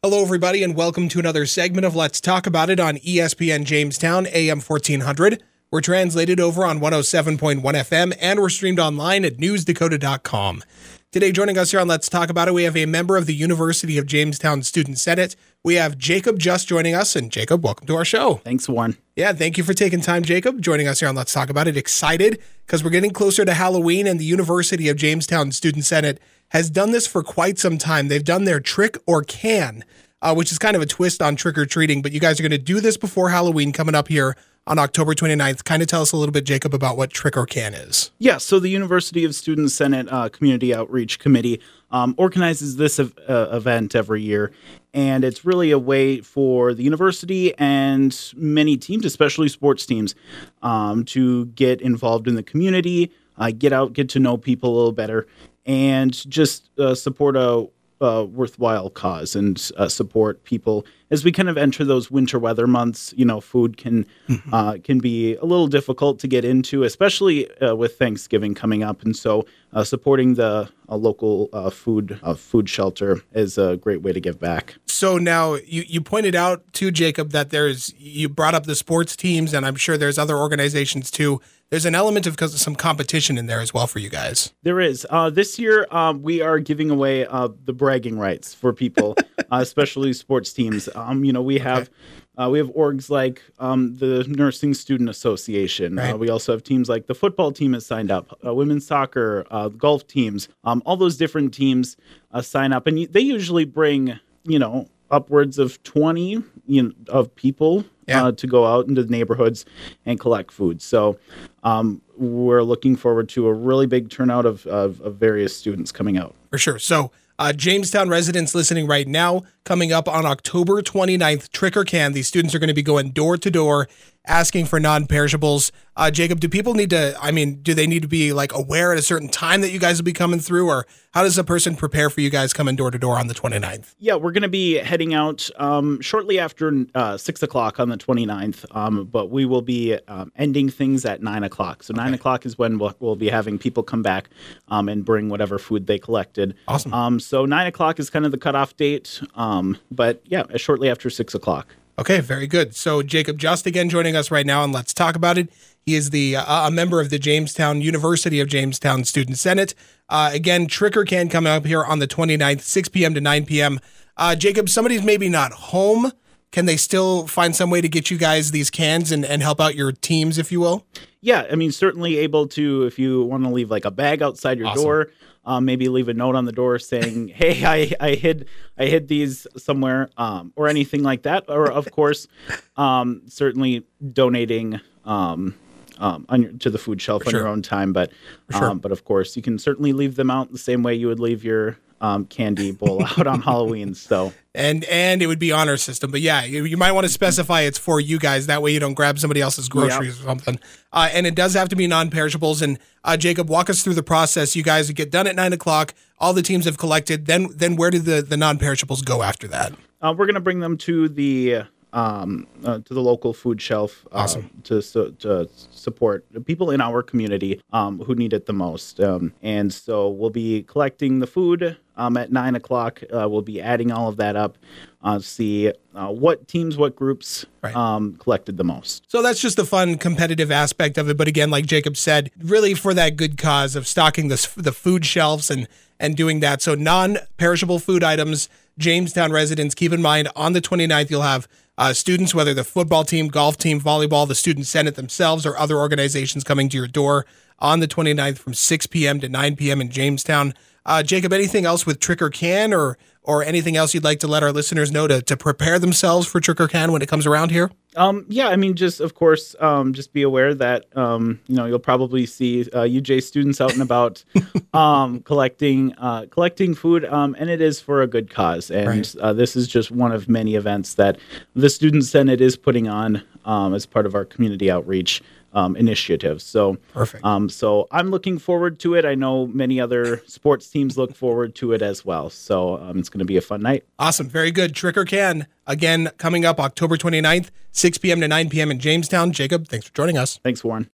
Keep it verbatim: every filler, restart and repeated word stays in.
Hello, everybody, and welcome to another segment of Let's Talk About It on E S P N Jamestown, A M fourteen hundred. We're translated over on one oh seven point one F M, and we're streamed online at news dakota dot com. Today, joining us here on Let's Talk About It, we have a member of the University of Jamestown Student Senate. We have Jacob Just joining us, and Jacob, welcome to our show. Thanks, Warren. Yeah, thank you for taking time, Jacob, joining us here on Let's Talk About It. Excited, because we're getting closer to Halloween, and the University of Jamestown Student Senate has done this for quite some time. They've done their Trick or Can, Uh, which is kind of a twist on trick-or-treating, but you guys are going to do this before Halloween coming up here on October twenty-ninth. Kind of tell us a little bit, Jacob, about what Trick or Can is. Yeah, so the University of Student Senate uh, Community Outreach Committee um, organizes this ev- uh, event every year, and it's really a way for the university and many teams, especially sports teams, um, to get involved in the community, uh, get out, get to know people a little better, and just uh, support a Uh, worthwhile cause and uh, support people as we kind of enter those winter weather months. You know, food can mm-hmm. uh, can be a little difficult to get into, especially uh, with Thanksgiving coming up. And so, uh, supporting the uh, local uh, food uh, food shelter is a great way to give back. So now you, you pointed out too, Jacob, that there's you brought up the sports teams, and I'm sure there's other organizations too. There's an element of some competition in there as well for you guys. There is. Uh, this year, um, we are giving away uh, the bragging rights for people, uh, especially sports teams. Um, you know, we have okay. uh, we have orgs like um, the Nursing Student Association. Right. Uh, we also have teams like the football team has signed up, uh, women's soccer, uh, golf teams. Um, all those different teams uh, sign up, and they usually bring, you know, upwards of twenty you know, of people yeah. uh, to go out into the neighborhoods and collect food. So um, we're looking forward to a really big turnout of, of, of various students coming out. For sure. So uh, Jamestown residents listening right now, coming up on October twenty-ninth, Trick or Can, these students are going to be going door to door asking for non-perishables. Uh, Jacob, do people need to, I mean, do they need to be like aware at a certain time that you guys will be coming through, or how does a person prepare for you guys coming door to door on the twenty-ninth? Yeah, we're going to be heading out um, shortly after uh, six o'clock on the twenty-ninth, um, but we will be um, ending things at nine o'clock. So okay. nine o'clock is when we'll, we'll be having people come back um, and bring whatever food they collected. Awesome. Um, so nine o'clock is kind of the cutoff date, um, but yeah, shortly after six o'clock. Okay, very good. So Jacob Just again joining us right now, and Let's Talk About It. He is the uh, a member of the Jamestown University of Jamestown Student Senate. Uh, again, Trick or Can coming up here on the twenty-ninth, six p.m. to nine p.m. Uh, Jacob, somebody's maybe not home. Can they still find some way to get you guys these cans and, and help out your teams, if you will? Yeah, I mean, certainly able to, if you want to leave like a bag outside your awesome. door, um, maybe leave a note on the door saying, hey, I, I hid I hid these somewhere, um, or anything like that. Or, of course, um, certainly donating um, um, on your, to the food shelf For on sure. your own time. But, sure. um, but, of course, you can certainly leave them out the same way you would leave your um, candy bowl out on Halloween. So. And and it would be honor system. But yeah, you, you might want to specify it's for you guys. That way you don't grab somebody else's groceries yep. or something. Uh, and it does have to be non-perishables. And uh, Jacob, walk us through the process. You guys get done at nine o'clock. All the teams have collected. Then then where do the, the non-perishables go after that? Uh, we're going to bring them to the um, uh, to the local food shelf uh, awesome. to, su- to support people in our community um, who need it the most. Um, and so we'll be collecting the food um, at nine o'clock. Uh, we'll be adding all of that up, uh, see uh, what teams, what groups right. um, collected the most. So that's just the fun competitive aspect of it. But again, like Jacob said, really for that good cause of stocking the, the food shelves and, and doing that. So non-perishable food items, Jamestown residents, keep in mind on the twenty-ninth, you'll have Uh, students, whether the football team, golf team, volleyball, the Student Senate themselves, or other organizations coming to your door on the twenty-ninth from six p.m. to nine p.m. in Jamestown. Uh, Jacob, anything else with Trick or Can or or anything else you'd like to let our listeners know to, to prepare themselves for Trick or Can when it comes around here? Um, yeah, I mean, just, of course, um, just be aware that, um, you know, you'll probably see uh, U J students out and about um, collecting uh, collecting food, um, and it is for a good cause. And right. uh, this is just one of many events that the Student Senate is putting on um, as part of our community outreach Um, initiatives. So, perfect. Um, so I'm looking forward to it. I know many other sports teams look forward to it as well. So um, it's going to be a fun night. Awesome. Very good. Trick or Can, again, coming up October twenty-ninth, six p.m. to nine p.m. in Jamestown. Jacob, thanks for joining us. Thanks, Warren.